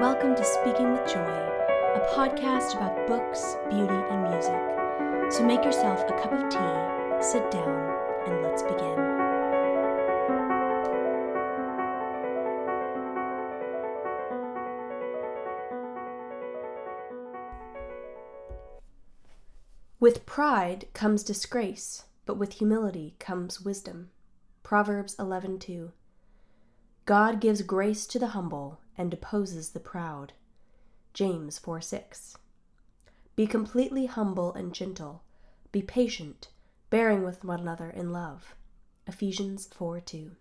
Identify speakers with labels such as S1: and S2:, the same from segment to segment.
S1: welcome to Speaking with Joy, a podcast about books, beauty, and music. So make yourself a cup of tea, sit down, and let's begin. With pride comes disgrace, but with humility comes wisdom. Proverbs 11:2. God gives grace to the humble and opposes the proud. James 4:6. Be completely humble and gentle. Be patient, bearing with one another in love. Ephesians 4:2.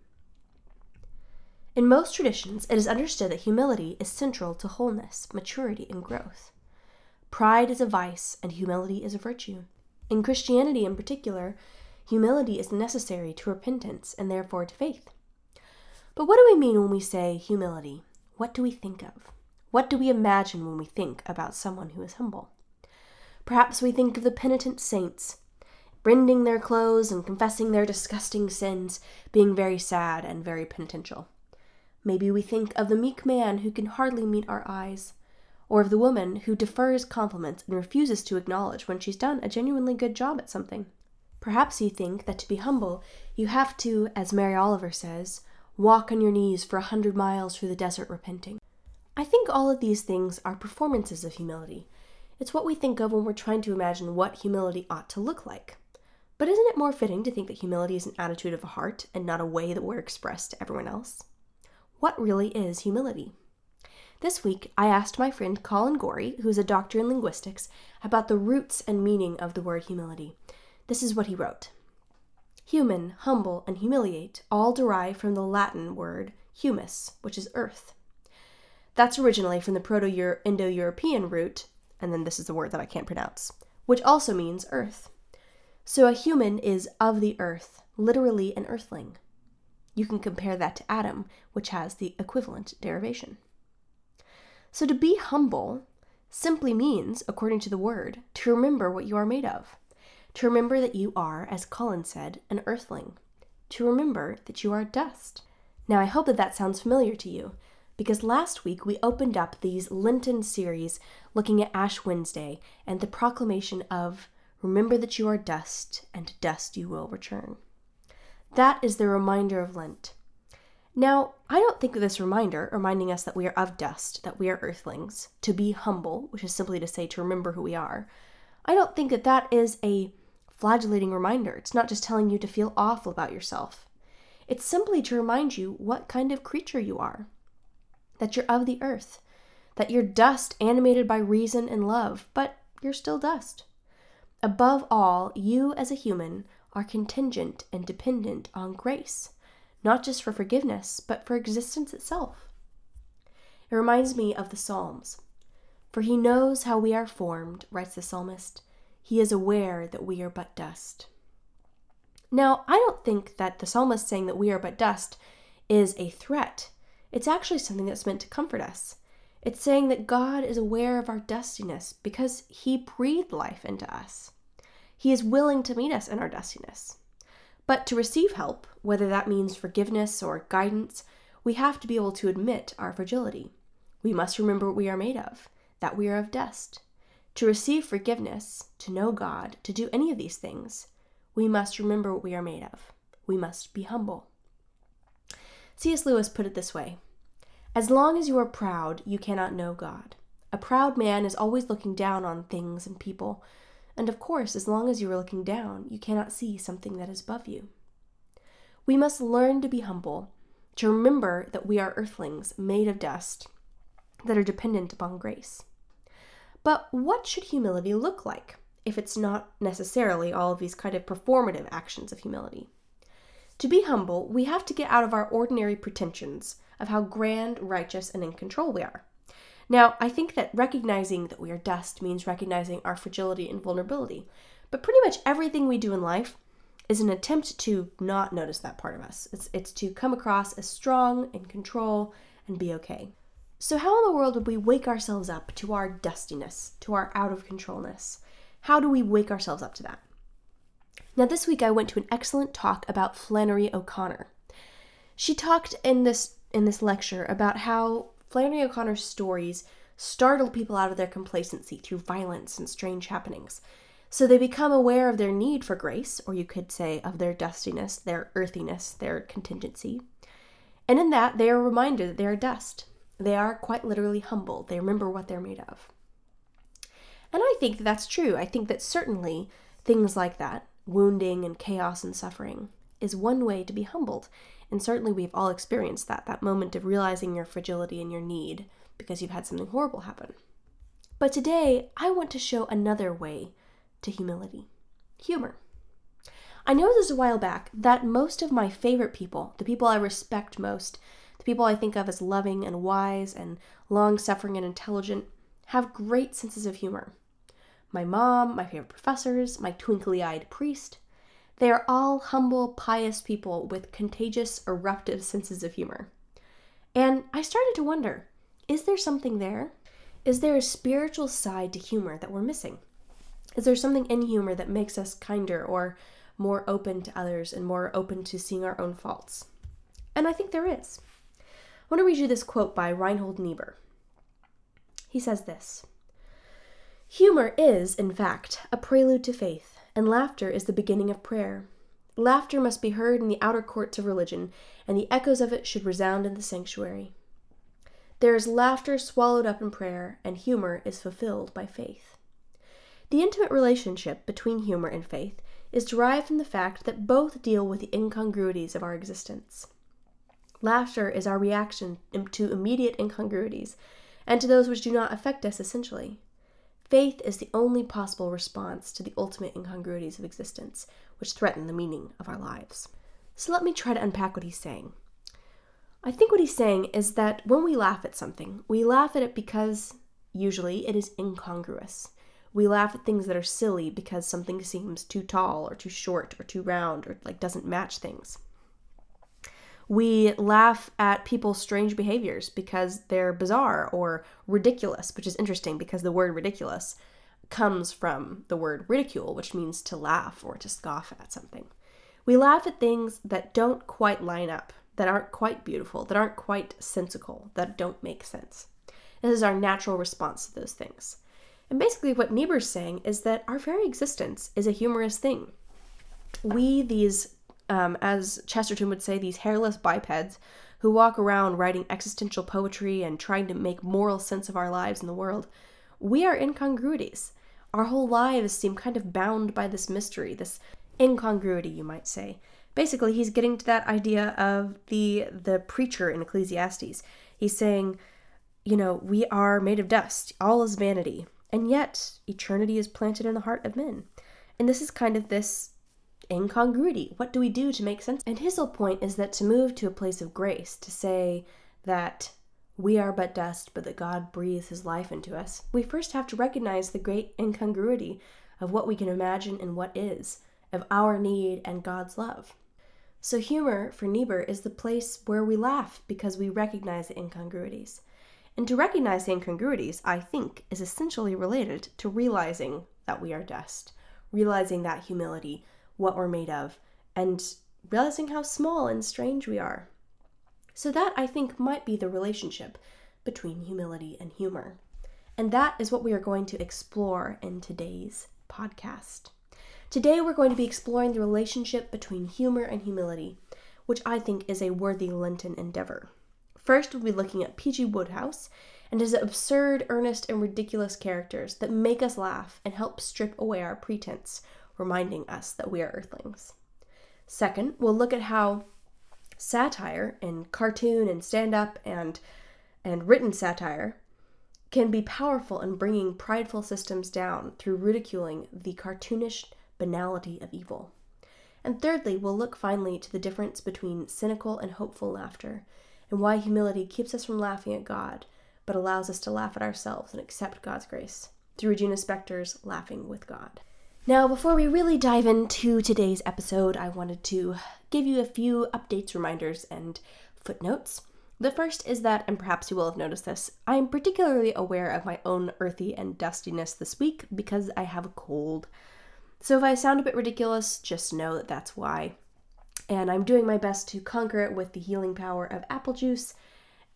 S1: In most traditions, it is understood that humility is central to wholeness, maturity, and growth. Pride is a vice and humility is a virtue. In Christianity in particular, humility is necessary to repentance and therefore to faith. But what do we mean when we say humility? What do we think of? What do we imagine when we think about someone who is humble? Perhaps we think of the penitent saints, rending their clothes and confessing their disgusting sins, being very sad and very penitential. Maybe we think of the meek man who can hardly meet our eyes, or of the woman who defers compliments and refuses to acknowledge when she's done a genuinely good job at something. Perhaps you think that to be humble, you have to, as Mary Oliver says, walk on your knees for 100 miles through the desert repenting. I think all of these things are performances of humility. It's what we think of when we're trying to imagine what humility ought to look like. But isn't it more fitting to think that humility is an attitude of the heart and not a way that we're expressed to everyone else? What really is humility? This week, I asked my friend Colin Gorey, who's a doctor in linguistics, about the roots and meaning of the word humility. This is what he wrote. Human, humble, and humiliate all derive from the Latin word humus, which is earth. That's originally from the Proto-Indo-European root, and then this is the word that I can't pronounce, which also means earth. So a human is of the earth, literally an earthling. You can compare that to Adam, which has the equivalent derivation. So to be humble simply means, according to the word, to remember what you are made of. To remember that you are, as Colin said, an earthling. To remember that you are dust. Now I hope that sounds familiar to you, because last week we opened up these Lenten series looking at Ash Wednesday and the proclamation of, remember that you are dust, and to dust you will return. That is the reminder of Lent. Now, I don't think of this reminder reminding us that we are of dust, that we are earthlings, to be humble, which is simply to say to remember who we are. I don't think that that is a flagellating reminder. It's not just telling you to feel awful about yourself. It's simply to remind you what kind of creature you are, that you're of the earth, that you're dust animated by reason and love, but you're still dust. Above all, you as a human are contingent and dependent on grace. Not just for forgiveness, but for existence itself. It reminds me of the Psalms. For he knows how we are formed, writes the psalmist. He is aware that we are but dust. Now, I don't think that the psalmist saying that we are but dust is a threat. It's actually something that's meant to comfort us. It's saying that God is aware of our dustiness because he breathed life into us. He is willing to meet us in our dustiness. But to receive help, whether that means forgiveness or guidance, we have to be able to admit our fragility. We must remember what we are made of, that we are of dust. To receive forgiveness, to know God, to do any of these things, we must remember what we are made of. We must be humble. C.S. Lewis put it this way: as long as you are proud, you cannot know God. A proud man is always looking down on things and people. And of course, as long as you are looking down, you cannot see something that is above you. We must learn to be humble, to remember that we are earthlings made of dust that are dependent upon grace. But what should humility look like if it's not necessarily all of these kind of performative actions of humility? To be humble, we have to get out of our ordinary pretensions of how grand, righteous, and in control we are. Now, I think that recognizing that we are dust means recognizing our fragility and vulnerability, but pretty much everything we do in life is an attempt to not notice that part of us. It's to come across as strong, in control, and be okay. So how in the world would we wake ourselves up to our dustiness, to our out-of-controlness? How do we wake ourselves up to that? Now, this week I went to an excellent talk about Flannery O'Connor. She talked in this lecture about how Flannery O'Connor's stories startle people out of their complacency through violence and strange happenings. So they become aware of their need for grace, or you could say of their dustiness, their earthiness, their contingency. And in that, they are reminded that they are dust. They are quite literally humble. They remember what they're made of. And I think that's true. I think that certainly things like that, wounding and chaos and suffering, is one way to be humbled. And certainly we've all experienced that moment of realizing your fragility and your need because you've had something horrible happen. But today, I want to show another way to humility. Humor. I noticed a while back that most of my favorite people, the people I respect most, the people I think of as loving and wise and long-suffering and intelligent, have great senses of humor. My mom, my favorite professors, my twinkly-eyed priest, they are all humble, pious people with contagious, eruptive senses of humor. And I started to wonder, is there something there? Is there a spiritual side to humor that we're missing? Is there something in humor that makes us kinder or more open to others and more open to seeing our own faults? And I think there is. I want to read you this quote by Reinhold Niebuhr. He says this: "Humor is, in fact, a prelude to faith, and laughter is the beginning of prayer. Laughter must be heard in the outer courts of religion, and the echoes of it should resound in the sanctuary. There is laughter swallowed up in prayer, and humor is fulfilled by faith." The intimate relationship between humor and faith is derived from the fact that both deal with the incongruities of our existence. Laughter is our reaction to immediate incongruities, and to those which do not affect us essentially. Faith is the only possible response to the ultimate incongruities of existence, which threaten the meaning of our lives. So let me try to unpack what he's saying. I think what he's saying is that when we laugh at something, we laugh at it because usually it is incongruous. We laugh at things that are silly because something seems too tall or too short or too round or doesn't match things. We laugh at people's strange behaviors because they're bizarre or ridiculous, which is interesting because the word ridiculous comes from the word ridicule, which means to laugh or to scoff at something. We laugh at things that don't quite line up, that aren't quite beautiful, that aren't quite sensical, that don't make sense. This is our natural response to those things. And basically what Niebuhr's saying is that our very existence is a humorous thing. We, these, as Chesterton would say, these hairless bipeds who walk around writing existential poetry and trying to make moral sense of our lives in the world, we are incongruities. Our whole lives seem kind of bound by this mystery, this incongruity, you might say. Basically, he's getting to that idea of the preacher in Ecclesiastes. He's saying, we are made of dust. All is vanity. And yet, eternity is planted in the heart of men. And this is kind of this incongruity. What do we do to make sense? And his whole point is that to move to a place of grace, to say that we are but dust, but that God breathes his life into us, we first have to recognize the great incongruity of what we can imagine and what is, of our need and God's love. So humor, for Niebuhr, is the place where we laugh because we recognize the incongruities. And to recognize the incongruities, I think, is essentially related to realizing that we are dust, realizing that humility, what we're made of, and realizing how small and strange we are. So that, I think, might be the relationship between humility and humor. And that is what we are going to explore in today's podcast. Today we're going to be exploring the relationship between humor and humility, which I think is a worthy Lenten endeavor. First, we'll be looking at P.G. Wodehouse and his absurd, earnest, and ridiculous characters that make us laugh and help strip away our pretense, reminding us that we are earthlings. Second, we'll look at how satire in cartoon and stand-up and written satire can be powerful in bringing prideful systems down through ridiculing the cartoonish banality of evil. And thirdly, we'll look finally to the difference between cynical and hopeful laughter, and why humility keeps us from laughing at God, but allows us to laugh at ourselves and accept God's grace, through Regina Spektor's Laughing with God. Now, before we really dive into today's episode, I wanted to give you a few updates, reminders, and footnotes. The first is that, and perhaps you will have noticed this, I am particularly aware of my own earthy and dustiness this week because I have a cold. So if I sound a bit ridiculous, just know that that's why. And I'm doing my best to conquer it with the healing power of apple juice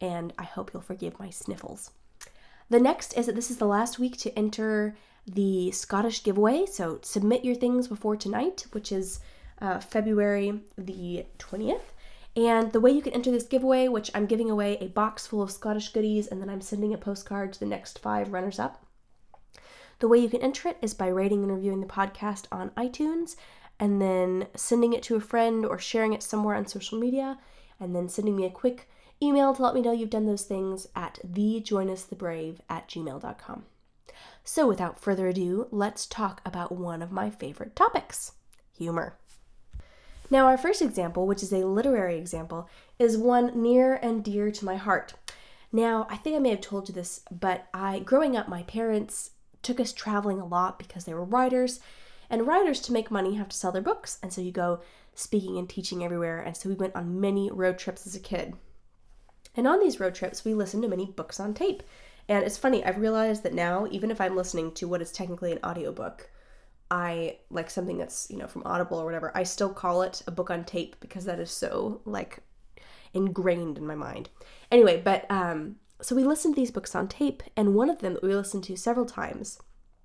S1: and I hope you'll forgive my sniffles. The next is that this is the last week to enter the Scottish giveaway, so submit your things before tonight, which is February the 20th. And the way you can enter this giveaway, which I'm giving away a box full of Scottish goodies, and then I'm sending a postcard to the next 5 runners-up. The way you can enter it is by rating and reviewing the podcast on iTunes, and then sending it to a friend or sharing it somewhere on social media, and then sending me a quick email to let me know you've done those things at thejoinusthebrave@gmail.com. So without further ado, let's talk about one of my favorite topics, humor. Now, our first example, which is a literary example, is one near and dear to my heart. Now, I think I may have told you this, but growing up, my parents took us traveling a lot because they were writers, and writers, to make money, have to sell their books, and so you go speaking and teaching everywhere, and so we went on many road trips as a kid. And on these road trips, we listened to many books on tape. And it's funny, I've realized that now, even if I'm listening to what is technically an audiobook, I like something that's, from Audible or whatever, I still call it a book on tape because that is so, ingrained in my mind. Anyway, but, so we listened to these books on tape, and one of them that we listened to several times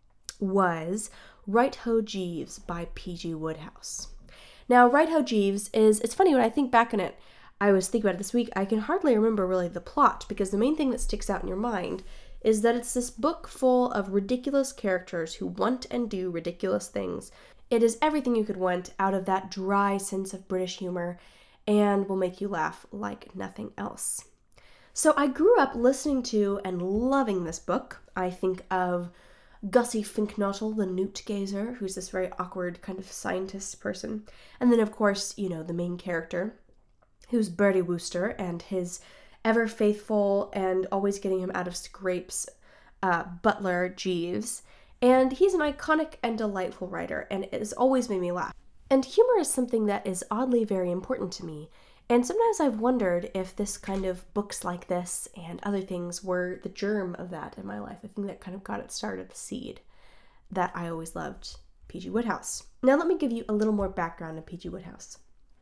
S1: was Right Ho Jeeves by P.G. Wodehouse. Now, Right Ho Jeeves it's funny, when I think back on it, I was thinking about it this week, I can hardly remember really the plot, because the main thing that sticks out in your mind is that it's this book full of ridiculous characters who want and do ridiculous things. It is everything you could want out of that dry sense of British humor, and will make you laugh like nothing else. So I grew up listening to and loving this book. I think of Gussie Fink-Nottle, the newt gazer, who's this very awkward kind of scientist person. And then, of course, the main character, who's Bertie Wooster, and his ever-faithful and always getting him out of scrapes butler, Jeeves. And he's an iconic and delightful writer, and it has always made me laugh. And humor is something that is oddly very important to me. And sometimes I've wondered if this kind of books like this and other things were the germ of that in my life. I think that kind of got it started, the seed, that I always loved P.G. Wodehouse. Now let me give you a little more background on P.G. Wodehouse.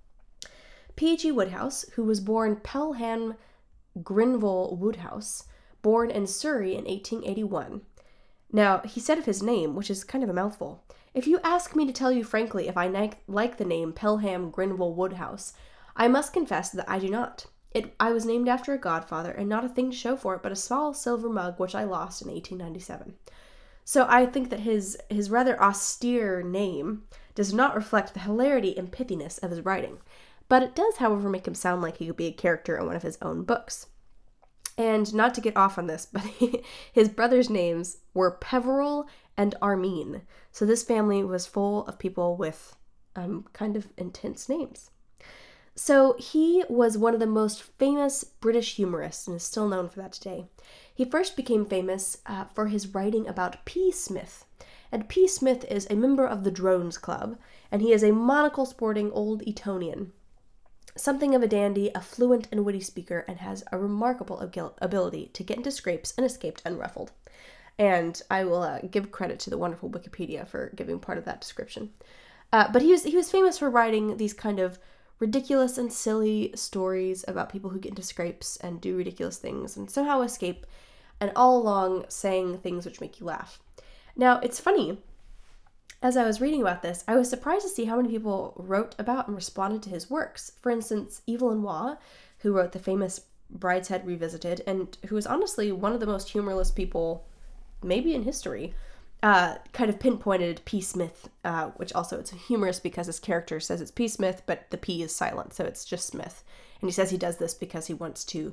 S1: P.G. Wodehouse, who was born Pelham Grenville Wodehouse, born in Surrey in 1881. Now, he said of his name, which is kind of a mouthful, "If you ask me to tell you frankly if I like the name Pelham Grenville Wodehouse, I must confess that I do not. I was named after a godfather, and not a thing to show for it but a small silver mug which I lost in 1897. So I think that his rather austere name does not reflect the hilarity and pithiness of his writing. But it does, however, make him sound like he could be a character in one of his own books. And not to get off on this, but his brothers' names were Peveril and Armine. So this family was full of people with kind of intense names. So he was one of the most famous British humorists and is still known for that today. He first became famous for his writing about P. Smith. And P. Smith is a member of the Drones Club, and he is a monocle-sporting old Etonian. Something of a dandy, a fluent and witty speaker, and has a remarkable ability to get into scrapes and escape unruffled. And I will give credit to the wonderful Wikipedia for giving part of that description. But he was famous for writing these kind of ridiculous and silly stories about people who get into scrapes and do ridiculous things and somehow escape, and all along saying things which make you laugh. Now, it's funny, as I was reading about this, I was surprised to see how many people wrote about and responded to his works. For instance, Evelyn Waugh, who wrote the famous Brideshead Revisited, and who is honestly one of the most humorless people maybe in history, kind of pinpointed P. Smith, which also it's humorous because his character says it's P. Smith, but the P is silent, so it's just Smith. And he says he does this because he wants to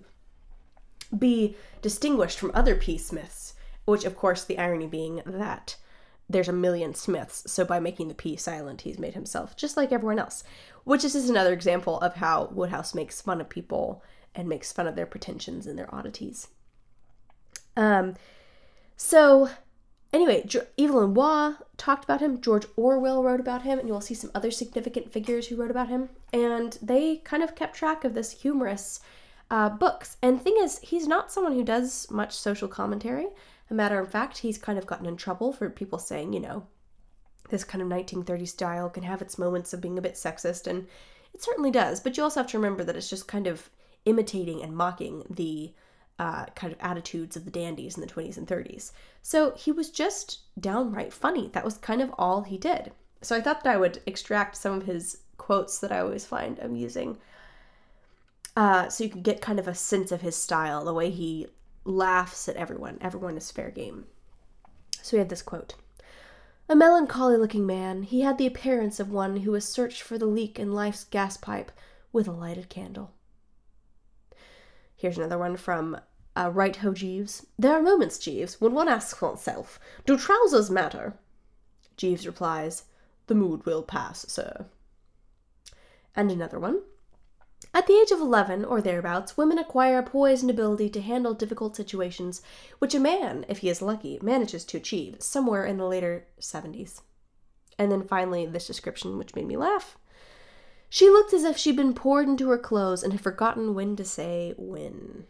S1: be distinguished from other P. Smiths, which of course the irony being that there's a million Smiths, so by making the P silent, he's made himself just like everyone else, which is just another example of how Wodehouse makes fun of people and makes fun of their pretensions and their oddities. So anyway, Evelyn Waugh talked about him, George Orwell wrote about him, and you'll see some other significant figures who wrote about him, and they kind of kept track of this humorous books. And the thing is, he's not someone who does much social commentary. A matter of fact, he's kind of gotten in trouble for people saying, this kind of 1930s style can have its moments of being a bit sexist, and it certainly does. But you also have to remember that it's just kind of imitating and mocking the kind of attitudes of the dandies in the 20s and 30s. So he was just downright funny. That was kind of all he did. So I thought that I would extract some of his quotes that I always find amusing, so you can get kind of a sense of his style, the way he laughs at everyone. Everyone is fair game. So he had this quote. "A melancholy-looking man, he had the appearance of one who has searched for the leak in life's gas-pipe with a lighted candle." Here's another one from Right Ho Jeeves. "There are moments, Jeeves, when one asks oneself, do trousers matter?" Jeeves replies, "The mood will pass, sir." And another one. "At the age of 11, or thereabouts, women acquire a poise and ability to handle difficult situations, which a man, if he is lucky, manages to achieve somewhere in the later 70s. And then finally, this description, which made me laugh. "She looked as if she'd been poured into her clothes and had forgotten when to say when."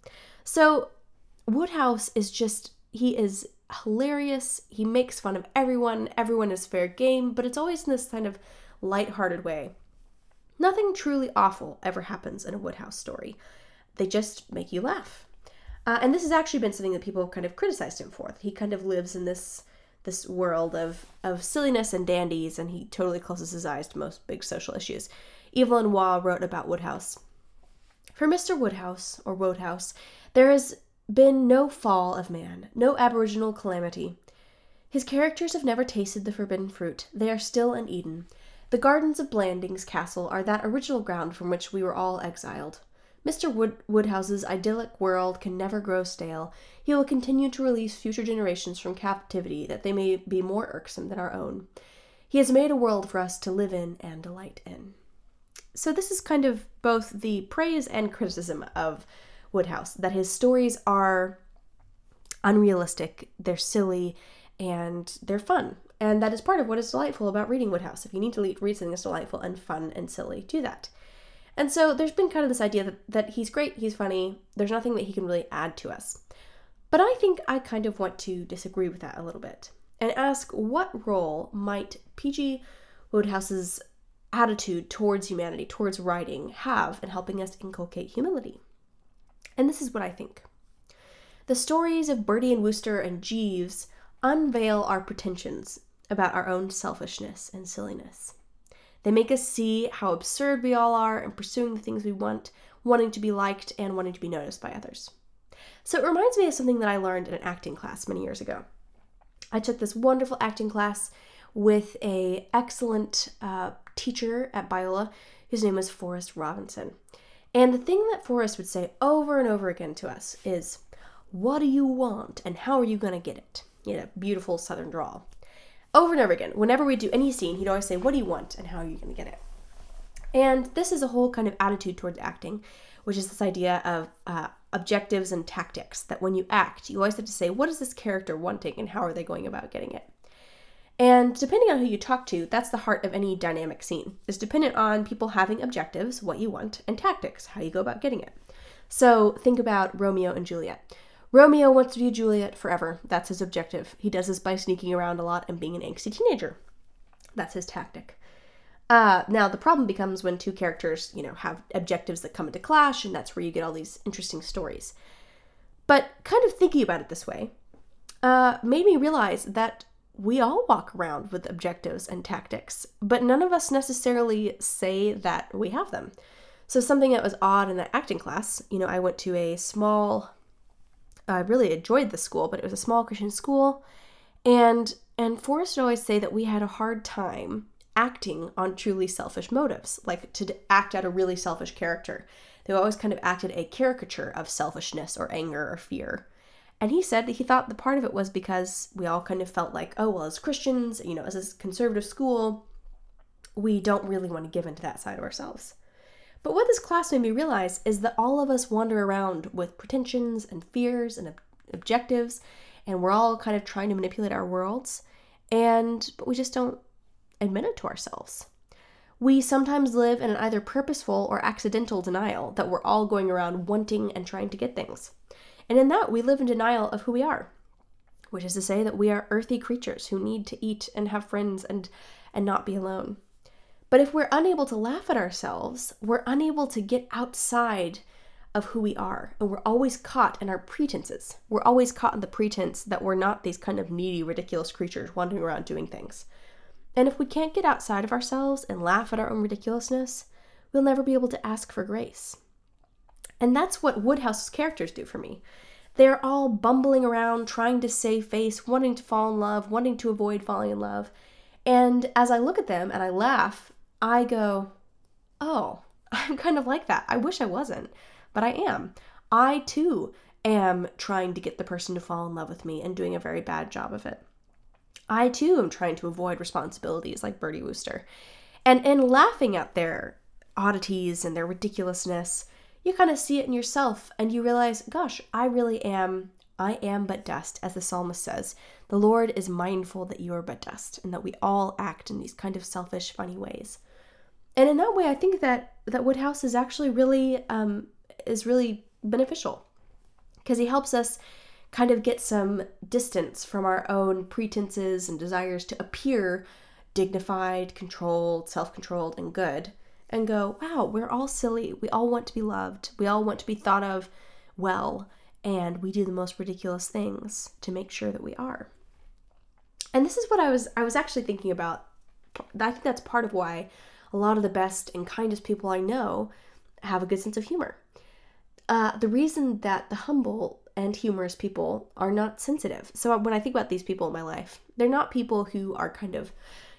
S1: So Wodehouse is just, he is hilarious. He makes fun of everyone. Everyone is fair game, but it's always in this kind of lighthearted way. Nothing truly awful ever happens in a Wodehouse story. They just make you laugh. And this has actually been something that people have kind of criticized him for. He kind of lives in this world of silliness and dandies, and he totally closes his eyes to most big social issues. Evelyn Waugh wrote about Wodehouse. "For Mr. Wodehouse, or Wodehouse, there has been no fall of man, no aboriginal calamity. His characters have never tasted the forbidden fruit. They are still in Eden. The gardens of Blandings Castle are that original ground from which we were all exiled. Mr. Wodehouse's idyllic world can never grow stale. He will continue to release future generations from captivity, that they may be more irksome than our own. He has made a world for us to live in and delight in." So this is kind of both the praise and criticism of Wodehouse, that his stories are unrealistic, they're silly, and they're fun. And that is part of what is delightful about reading Wodehouse. If you need to read something that's delightful and fun and silly, do that. And so there's been kind of this idea that he's great, he's funny, there's nothing that he can really add to us. But I think I kind of want to disagree with that a little bit and ask, what role might P.G. Wodehouse's attitude towards humanity, towards writing, have in helping us inculcate humility? And this is what I think. The stories of Bertie and Wooster and Jeeves unveil our pretensions about our own selfishness and silliness. They make us see how absurd we all are in pursuing the things we want, wanting to be liked and wanting to be noticed by others. So it reminds me of something that I learned in an acting class many years ago. I took this wonderful acting class with an excellent teacher at Biola, whose name was Forrest Robinson. And the thing that Forrest would say over and over again to us is, "What do you want and how are you going to get it?" You know, beautiful southern drawl. Over and over again, whenever we do any scene, he'd always say, "What do you want and how are you going to get it?" And this is a whole kind of attitude towards acting, which is this idea of objectives and tactics, that when you act, you always have to say, what is this character wanting and how are they going about getting it? And depending on who you talk to, that's the heart of any dynamic scene. It's dependent on people having objectives, what you want, and tactics, how you go about getting it. So think about Romeo and Juliet. Romeo wants to be Juliet forever. That's his objective. He does this by sneaking around a lot and being an angsty teenager. That's his tactic. Now, the problem becomes when two characters, have objectives that come into clash, and that's where you get all these interesting stories. But kind of thinking about it this way made me realize that we all walk around with objectives and tactics, but none of us necessarily say that we have them. So something that was odd in that acting class, I went to a small, I really enjoyed the school, but it was a small Christian school, and Forrest would always say that we had a hard time acting on truly selfish motives, like to act out a really selfish character. They always kind of acted a caricature of selfishness or anger or fear. And he said that he thought the part of it was because we all kind of felt like, oh, well, as Christians, as a conservative school, we don't really want to give into that side of ourselves. But what this class made me realize is that all of us wander around with pretensions and fears and objectives, and we're all kind of trying to manipulate our worlds, but we just don't admit it to ourselves. We sometimes live in an either purposeful or accidental denial that we're all going around wanting and trying to get things. And in that, we live in denial of who we are, which is to say that we are earthy creatures who need to eat and have friends and not be alone. But if we're unable to laugh at ourselves, we're unable to get outside of who we are, and we're always caught in our pretenses. We're always caught in the pretense that we're not these kind of needy, ridiculous creatures wandering around doing things. And if we can't get outside of ourselves and laugh at our own ridiculousness, we'll never be able to ask for grace. And that's what Woodhouse's characters do for me. They're all bumbling around, trying to save face, wanting to fall in love, wanting to avoid falling in love. And as I look at them and I laugh, I go, oh, I'm kind of like that. I wish I wasn't, but I am. I too am trying to get the person to fall in love with me and doing a very bad job of it. I too am trying to avoid responsibilities like Bertie Wooster. And in laughing at their oddities and their ridiculousness, you kind of see it in yourself and you realize, gosh, I am but dust, as the psalmist says. The Lord is mindful that you are but dust, and that we all act in these kind of selfish, funny ways. And in that way, I think that Woodhouse is actually really beneficial, because he helps us kind of get some distance from our own pretenses and desires to appear dignified, controlled, self-controlled, and good, and go, wow, we're all silly. We all want to be loved. We all want to be thought of well, and we do the most ridiculous things to make sure that we are. And this is what I was actually thinking about. I think that's part of why a lot of the best and kindest people I know have a good sense of humor. The reason that the humble and humorous people are not sensitive. So when I think about these people in my life, they're not people who are kind of,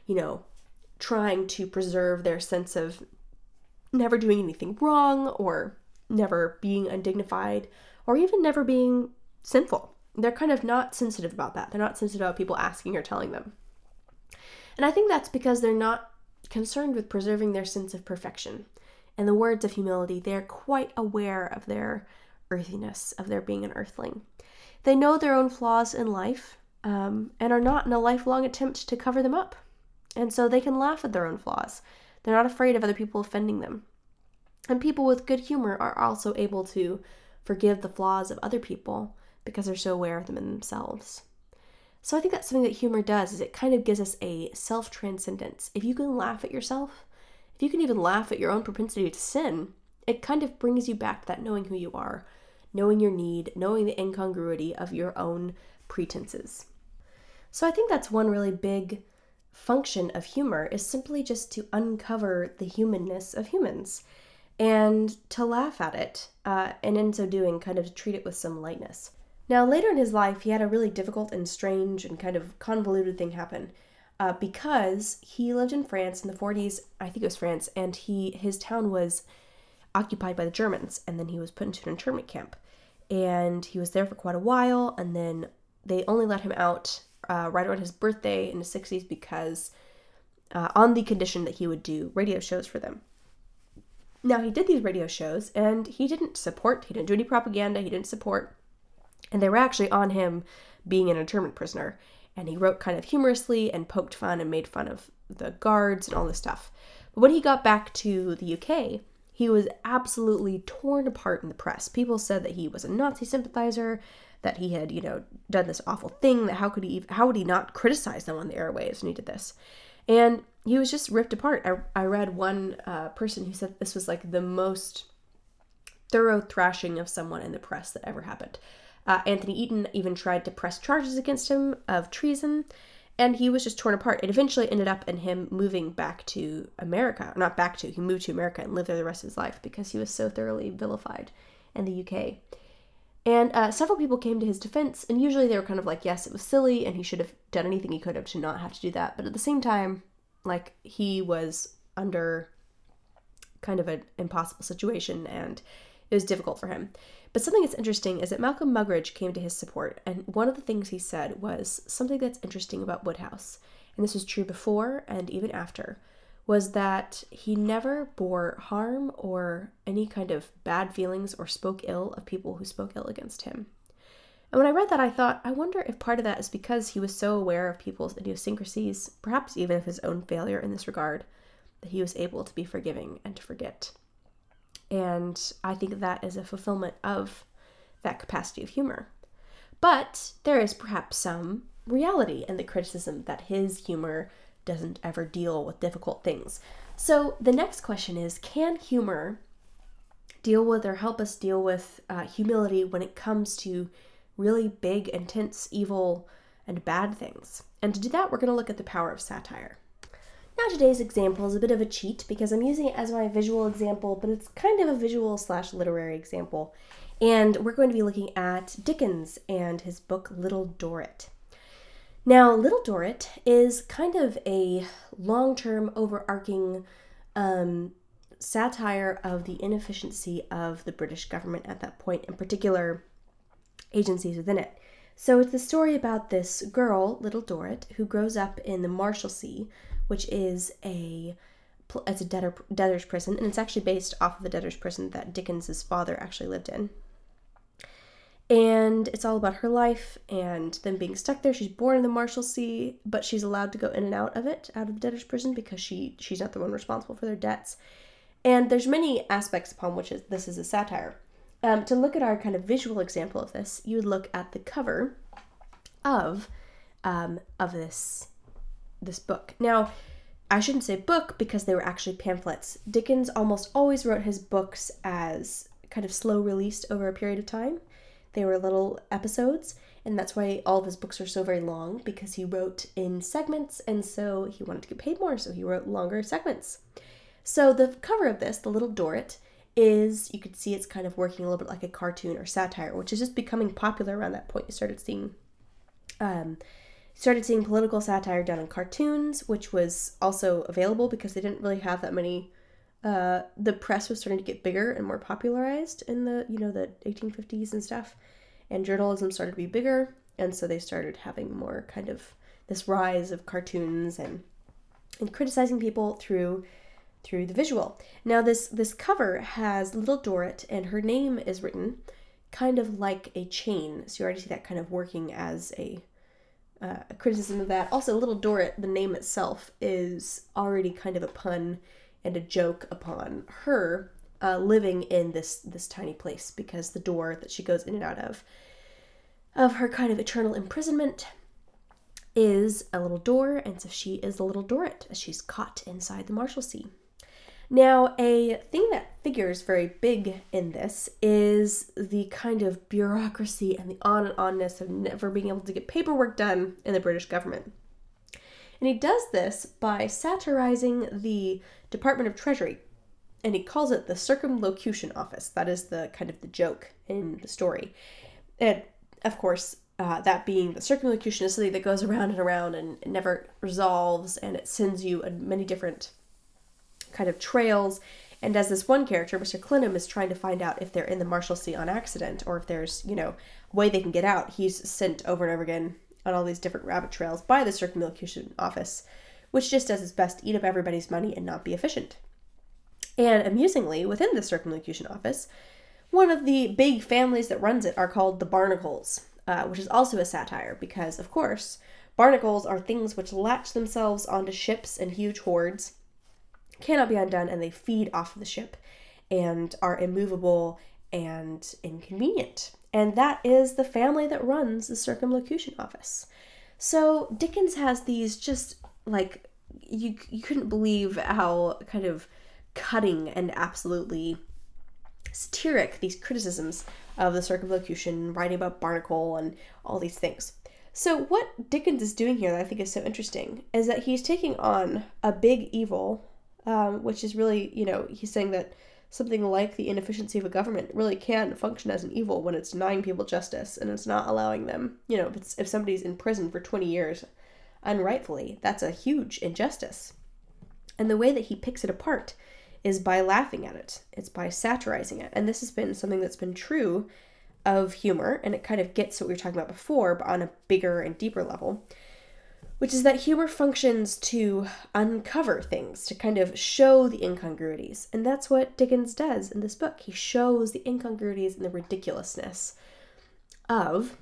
S1: trying to preserve their sense of never doing anything wrong, or never being undignified, or even never being sinful. They're kind of not sensitive about that. They're not sensitive about people asking or telling them. And I think that's because they're not concerned with preserving their sense of perfection. In the words of humility, they're quite aware of their earthiness, of their being an earthling. They know their own flaws in life, and are not in a lifelong attempt to cover them up. And so they can laugh at their own flaws. They're not afraid of other people offending them. And people with good humor are also able to forgive the flaws of other people because they're so aware of them in themselves. So I think that's something that humor does, is it kind of gives us a self-transcendence. If you can laugh at yourself, if you can even laugh at your own propensity to sin, it kind of brings you back to that knowing who you are, knowing your need, knowing the incongruity of your own pretenses. So I think that's one really big function of humor, is simply just to uncover the humanness of humans and to laugh at it, and in so doing kind of to treat it with some lightness. Now, later in his life, he had a really difficult and strange and kind of convoluted thing happen, because he lived in France in the 40s, I think it was France, and his town was occupied by the Germans, and then he was put into an internment camp. And he was there for quite a while, and then they only let him out right around his birthday in the 60s, because on the condition that he would do radio shows for them. Now, he did these radio shows, and he didn't do any propaganda, he didn't support, and they were actually on him being an internment prisoner. And he wrote kind of humorously and poked fun and made fun of the guards and all this stuff. But when he got back to the UK, he was absolutely torn apart in the press. People said that he was a Nazi sympathizer, that he had, done this awful thing, that how would he not criticize them on the airwaves when he did this? And he was just ripped apart. I read one person who said this was like the most thorough thrashing of someone in the press that ever happened. Anthony Eden even tried to press charges against him of treason, and he was just torn apart. It eventually ended up in him moving back to America. Or not back to, he moved to America and lived there the rest of his life because he was so thoroughly vilified in the UK. And several people came to his defense, and usually they were kind of like, yes, it was silly, and he should have done anything he could have to not have to do that. But at the same time, like, he was under kind of an impossible situation, and it was difficult for him. But something that's interesting is that Malcolm Muggeridge came to his support, and one of the things he said was something that's interesting about Woodhouse, and this was true before and even after, was that he never bore harm or any kind of bad feelings or spoke ill of people who spoke ill against him. And when I read that, I thought, I wonder if part of that is because he was so aware of people's idiosyncrasies, perhaps even of his own failure in this regard, that he was able to be forgiving and to forget. And I think that is a fulfillment of that capacity of humor. But there is perhaps some reality in the criticism that his humor doesn't ever deal with difficult things. So the next question is, can humor deal with or help us deal with humility when it comes to really big, intense, evil, and bad things. And to do that, we're going to look at the power of satire. Now today's example is a bit of a cheat because I'm using it as my visual example, but it's kind of a visual/literary example. And we're going to be looking at Dickens and his book Little Dorrit. Now, Little Dorrit is kind of a long-term overarching satire of the inefficiency of the British government at that point, in particular agencies within it. So it's the story about this girl, Little Dorrit, who grows up in the Marshalsea, which is it's a debtor's prison, and it's actually based off of the debtor's prison that Dickens's father actually lived in. And it's all about her life and them being stuck there. She's born in the Marshalsea, but she's allowed to go in and out of the debtor's prison, because she's not the one responsible for their debts. And there's many aspects upon which this is a satire. To look at our kind of visual example of this, you would look at the cover of this book. Now, I shouldn't say book because they were actually pamphlets. Dickens almost always wrote his books as kind of slow released over a period of time. They were little episodes, and that's why all of his books are so very long, because he wrote in segments, and so he wanted to get paid more, so he wrote longer segments. So the cover of this, the Little Dorrit, is, you could see it's kind of working a little bit like a cartoon or satire, which is just becoming popular around that point. You started seeing political satire done in cartoons, which was also available because they didn't really have that many. The press was starting to get bigger and more popularized in the 1850s and stuff, and journalism started to be bigger, and so they started having more kind of this rise of cartoons and criticizing people through the visual. Now this cover has Little Dorrit, and her name is written kind of like a chain, so you already see that kind of working as a criticism of that. Also, Little Dorrit, the name itself, is already kind of a pun and a joke upon her living in this tiny place, because the door that she goes in and out of her kind of eternal imprisonment is a little door, and so she is the Little Dorrit as she's caught inside the Marshalsea. Now, a thing that figures very big in this is the kind of bureaucracy and the on and onness of never being able to get paperwork done in the British government. And he does this by satirizing the Department of Treasury, and he calls it the Circumlocution Office. That is the kind of the joke in the story. And of course, that being the circumlocution is something that goes around and around and it never resolves, and it sends you many different kind of trails. And as this one character, Mr. Clinham, is trying to find out if they're in the Marshalsea on accident, or if there's, a way they can get out, he's sent over and over again on all these different rabbit trails by the Circumlocution Office, which just does its best to eat up everybody's money and not be efficient. And amusingly, within the Circumlocution Office, one of the big families that runs it are called the Barnacles, which is also a satire, because, of course, barnacles are things which latch themselves onto ships in huge hordes, cannot be undone, and they feed off of the ship and are immovable and inconvenient. And that is the family that runs the Circumlocution Office. So Dickens has these just, like, you couldn't believe how kind of cutting and absolutely satiric these criticisms of the circumlocution, writing about Barnacle and all these things. So what Dickens is doing here that I think is so interesting is that he's taking on a big evil, which is really, he's saying that something like the inefficiency of a government really can function as an evil when it's denying people justice and it's not allowing them, if somebody's in prison for 20 years unrightfully, that's a huge injustice. And the way that he picks it apart is by laughing at it. It's by satirizing it. And this has been something that's been true of humor, and it kind of gets what we were talking about before, but on a bigger and deeper level, which is that humor functions to uncover things, to kind of show the incongruities. And that's what Dickens does in this book. He shows the incongruities and the ridiculousness of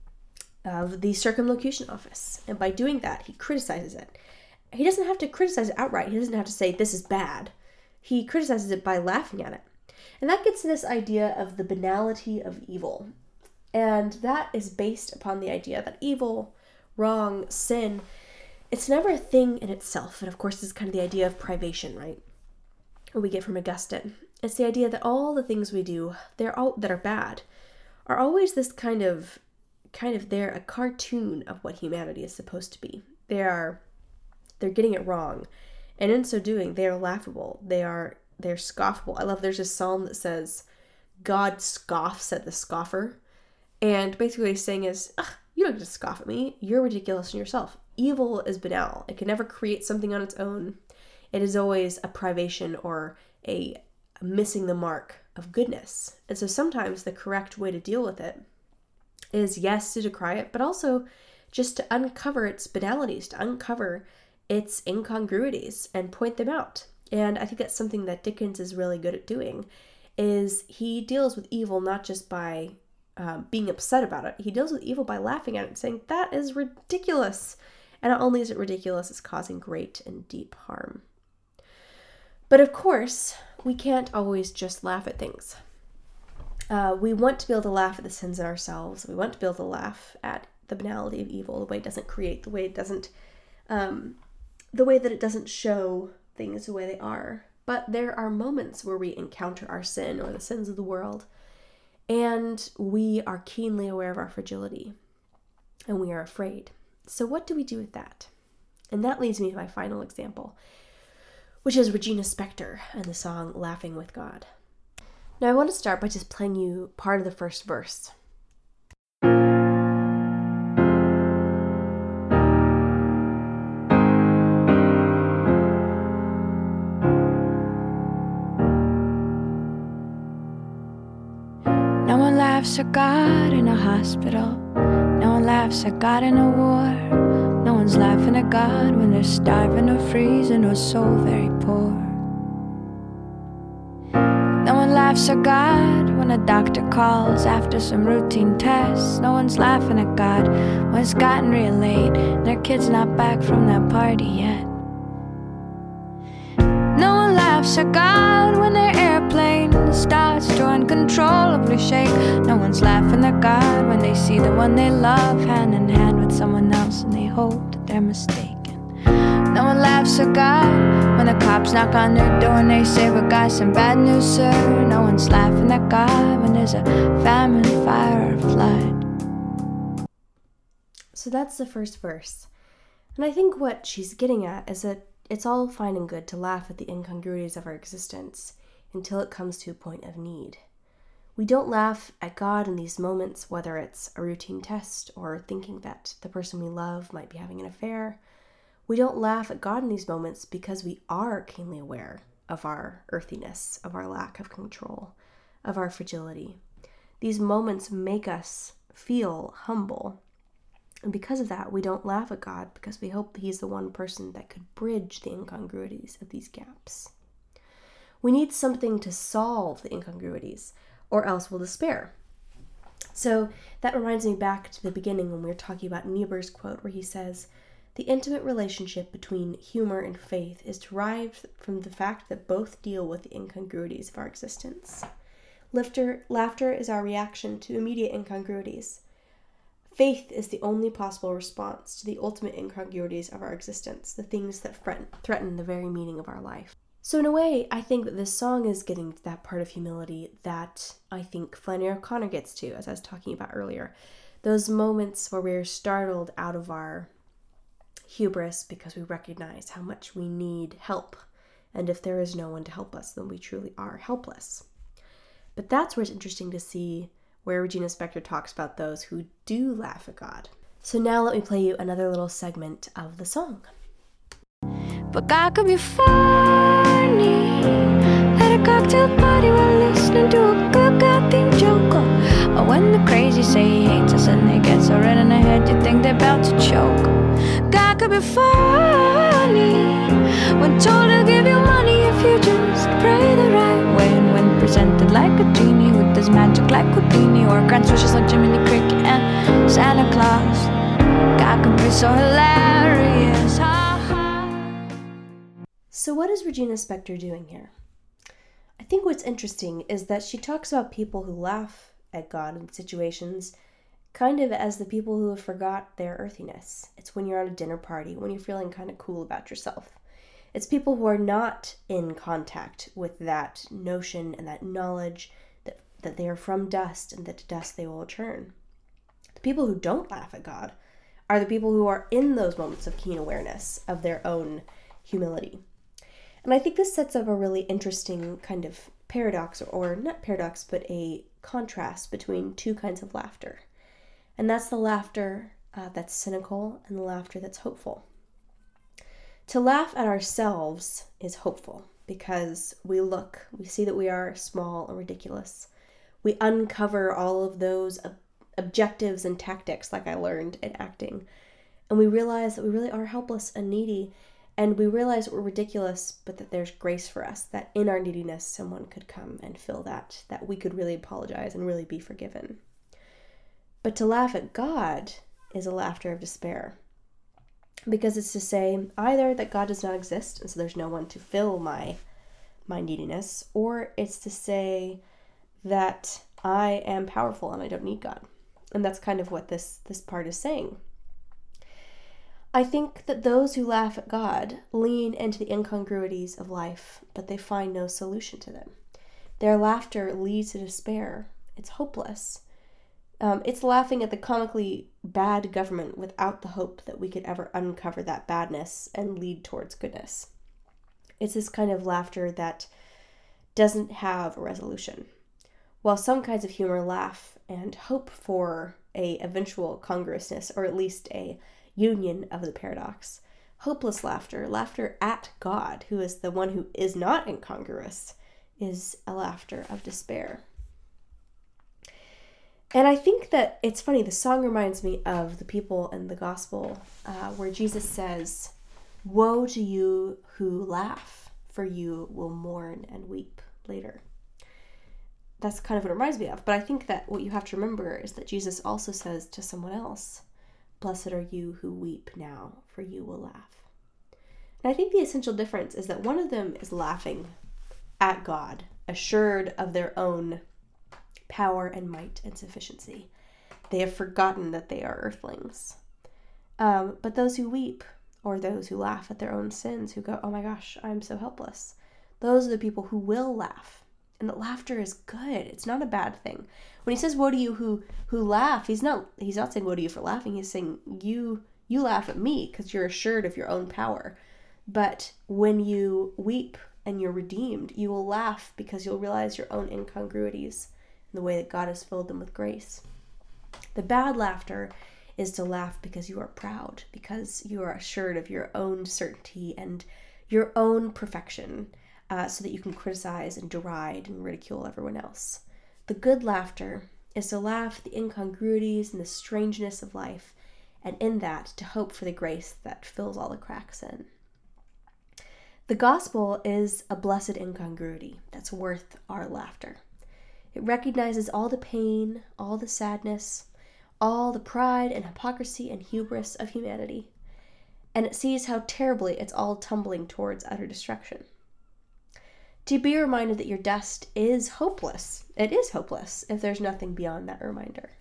S1: the Circumlocution Office. And by doing that, he criticizes it. He doesn't have to criticize it outright. He doesn't have to say, this is bad. He criticizes it by laughing at it. And that gets to this idea of the banality of evil. And that is based upon the idea that evil, wrong, sin, it's never a thing in itself. And of course, this is kind of the idea of privation, right? What we get from Augustine. It's the idea that all the things we do, that are bad, are always this kind of they're a cartoon of what humanity is supposed to be. They're getting it wrong. And in so doing, they are laughable. They're scoffable. I love there's a psalm that says, God scoffs at the scoffer. And basically what he's saying is, you don't get to scoff at me. You're ridiculous in yourself. Evil is banal. It can never create something on its own. It is always a privation or a missing the mark of goodness. And so sometimes the correct way to deal with it is, yes, to decry it, but also just to uncover its banalities, to uncover its incongruities and point them out. And I think that's something that Dickens is really good at doing, is he deals with evil not just by being upset about it. He deals with evil by laughing at it and saying, that is ridiculous. And not only is it ridiculous, it's causing great and deep harm. But of course, we can't always just laugh at things. We want to be able to laugh at the sins in ourselves. We want to be able to laugh at the banality of evil, the way it doesn't create, the way that it doesn't show things the way they are. But there are moments where we encounter our sin or the sins of the world, and we are keenly aware of our fragility, and we are afraid. So what do we do with that? And that leads me to my final example, which is Regina Spektor and the song Laughing with God. Now I want to start by just playing you part of the first verse.
S2: No one laughs at God in a hospital. No one laughs at God in a war. No one's laughing at God when they're starving or freezing or so very poor. No one laughs at God when a doctor calls after some routine tests. No one's laughing at God when it's gotten real late and their kid's not back from that party yet. No one laughs at God when their airplane starts to uncontrollably shake. No one's laughing at God when they see the one they love hand in hand with someone else and they hope that they're mistaken. No one laughs at God when the cops knock on their door and they say, "We got some bad news, sir." No one's laughing at God when there's a famine, fire, or flood.
S1: So that's the first verse. And I think what she's getting at is that it's all fine and good to laugh at the incongruities of our existence until it comes to a point of need. We don't laugh at God in these moments, whether it's a routine test or thinking that the person we love might be having an affair. We don't laugh at God in these moments because we are keenly aware of our earthiness, of our lack of control, of our fragility. These moments make us feel humble. And because of that, we don't laugh at God because we hope He's the one person that could bridge the incongruities of these gaps. We need something to solve the incongruities, or else we'll despair. So that reminds me back to the beginning when we were talking about Niebuhr's quote where he says, "The intimate relationship between humor and faith is derived from the fact that both deal with the incongruities of our existence. Laughter is our reaction to immediate incongruities. Faith is the only possible response to the ultimate incongruities of our existence, the things that threaten the very meaning of our life." So in a way, I think that this song is getting to that part of humility that I think Flannery O'Connor gets to, as I was talking about earlier. Those moments where we're startled out of our hubris because we recognize how much we need help. And if there is no one to help us, then we truly are helpless. But that's where it's interesting to see where Regina Spektor talks about those who do laugh at God. So now let me play you another little segment of the song.
S2: But God could be funny at a cocktail party while listening to a good God-themed joke. Or when the crazy say he hates us and they get so red in the head you think they're about to choke. God could be funny when told he'll give you money if you just pray the right way. And when presented like a genie with his magic like Houdini, or grants wishes like Jiminy Cricket and Santa Claus, God could be so hilarious.
S1: So what is Regina Spektor doing here? I think what's interesting is that she talks about people who laugh at God in situations kind of as the people who have forgot their earthiness. It's when you're at a dinner party, when you're feeling kind of cool about yourself. It's people who are not in contact with that notion and that knowledge that they are from dust and that to dust they will return. The people who don't laugh at God are the people who are in those moments of keen awareness of their own humility. And I think this sets up a really interesting kind of paradox, or not paradox, but a contrast between two kinds of laughter. And that's the laughter that's cynical and the laughter that's hopeful. To laugh at ourselves is hopeful because we see that we are small and ridiculous. We uncover all of those objectives and tactics like I learned in acting. And we realize that we really are helpless and needy. And we realize that we're ridiculous, but that there's grace for us, that in our neediness, someone could come and fill that we could really apologize and really be forgiven. But to laugh at God is a laughter of despair. Because it's to say either that God does not exist, and so there's no one to fill my neediness, or it's to say that I am powerful and I don't need God. And that's kind of what this part is saying. I think that those who laugh at God lean into the incongruities of life, but they find no solution to them. Their laughter leads to despair. It's hopeless. It's laughing at the comically bad government without the hope that we could ever uncover that badness and lead towards goodness. It's this kind of laughter that doesn't have a resolution. While some kinds of humor laugh and hope for a eventual congruousness, or at least a union of the paradox, hopeless laughter at God, who is the one who is not incongruous, is a laughter of despair. And I think that it's funny, the song reminds me of the people in the gospel where Jesus says, "Woe to you who laugh, for you will mourn and weep later." That's kind of what it reminds me of. But I think that what you have to remember is that Jesus also says to someone else, "Blessed are you who weep now, for you will laugh." And I think the essential difference is that one of them is laughing at God, assured of their own power and might and sufficiency. They have forgotten that they are earthlings. But those who weep, or those who laugh at their own sins, who go, "Oh my gosh, I'm so helpless," those are the people who will laugh. And that laughter is good. It's not a bad thing. When he says, "Woe to you who laugh," he's not saying woe to you for laughing. He's saying you laugh at me because you're assured of your own power. But when you weep and you're redeemed, you will laugh because you'll realize your own incongruities and the way that God has filled them with grace. The bad laughter is to laugh because you are proud, because you are assured of your own certainty and your own perfection, so that you can criticize and deride and ridicule everyone else. The good laughter is to laugh at the incongruities and the strangeness of life, and in that to hope for the grace that fills all the cracks in. The gospel is a blessed incongruity that's worth our laughter. It recognizes all the pain, all the sadness, all the pride and hypocrisy and hubris of humanity, and it sees how terribly it's all tumbling towards utter destruction. To be reminded that your dust is hopeless. It is hopeless if there's nothing beyond that reminder.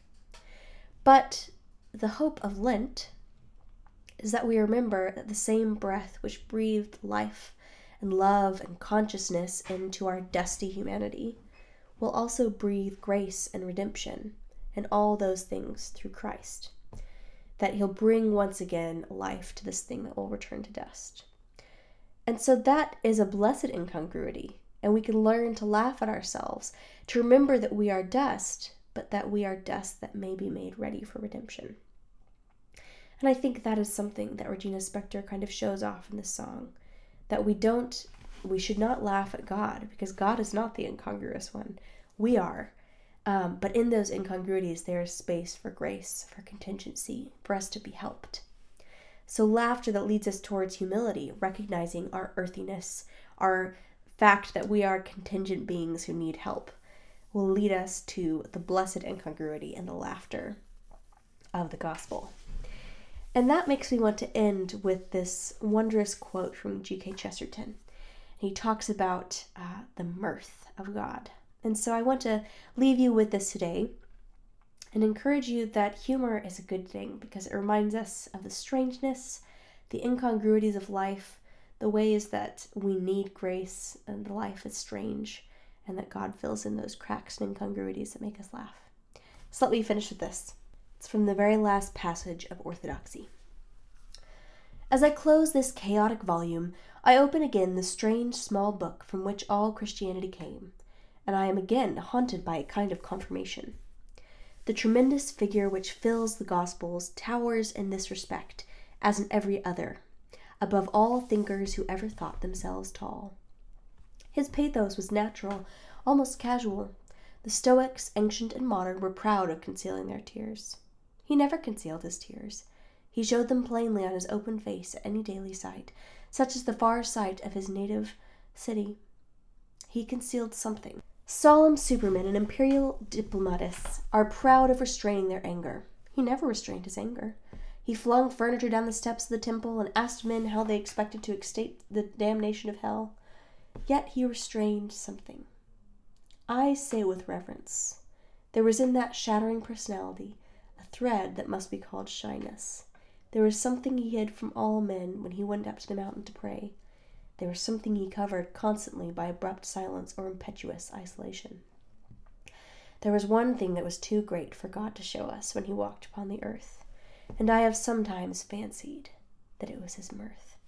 S1: But the hope of Lent is that we remember that the same breath which breathed life and love and consciousness into our dusty humanity will also breathe grace and redemption and all those things through Christ. That he'll bring once again life to this thing that will return to dust. And so that is a blessed incongruity, and we can learn to laugh at ourselves, to remember that we are dust, but that we are dust that may be made ready for redemption. And I think that is something that Regina Spektor kind of shows off in this song, that we should not laugh at God, because God is not the incongruous one. We are. But in those incongruities, there is space for grace, for contingency, for us to be helped. So laughter that leads us towards humility, recognizing our earthiness, our fact that we are contingent beings who need help, will lead us to the blessed incongruity and the laughter of the gospel. And that makes me want to end with this wondrous quote from G.K. Chesterton. He talks about the mirth of God. And so I want to leave you with this today and encourage you that humor is a good thing because it reminds us of the strangeness, the incongruities of life, The ways that we need grace and the life is strange, and that God fills in those cracks and incongruities that make us laugh. So let me finish with this. It's from the very last passage of Orthodoxy. As I close this chaotic volume, I open again the strange small book from which all Christianity came, and I am again haunted by a kind of confirmation. The tremendous figure which fills the Gospels towers in this respect, as in every other, above all thinkers who ever thought themselves tall. His pathos was natural, almost casual. The Stoics, ancient and modern, were proud of concealing their tears. He never concealed his tears. He showed them plainly on his open face at any daily sight, such as the far sight of his native city. He concealed something. Solemn supermen and imperial diplomatists are proud of restraining their anger. He never restrained his anger. He flung furniture down the steps of the temple and asked men how they expected to escape the damnation of hell. Yet he restrained something. I say with reverence, there was in that shattering personality a thread that must be called shyness. There was something he hid from all men when he went up to the mountain to pray. There was something he covered constantly by abrupt silence or impetuous isolation. There was one thing that was too great for God to show us when he walked upon the earth, and I have sometimes fancied that it was his mirth.